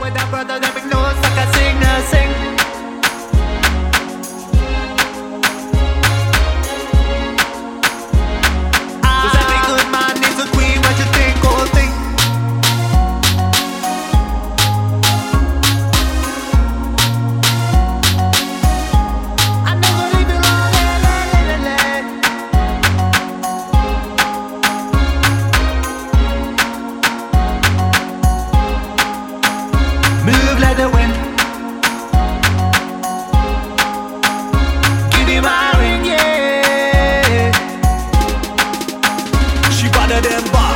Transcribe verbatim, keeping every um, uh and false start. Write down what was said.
boy, that brother, that big nose, like I sing, I sing. Cause every good man needs a queen, what you think, oh thing. I never leave you alone, la, la, la, la, la. Move like the wind. Give me my ring, yeah. She better than boss.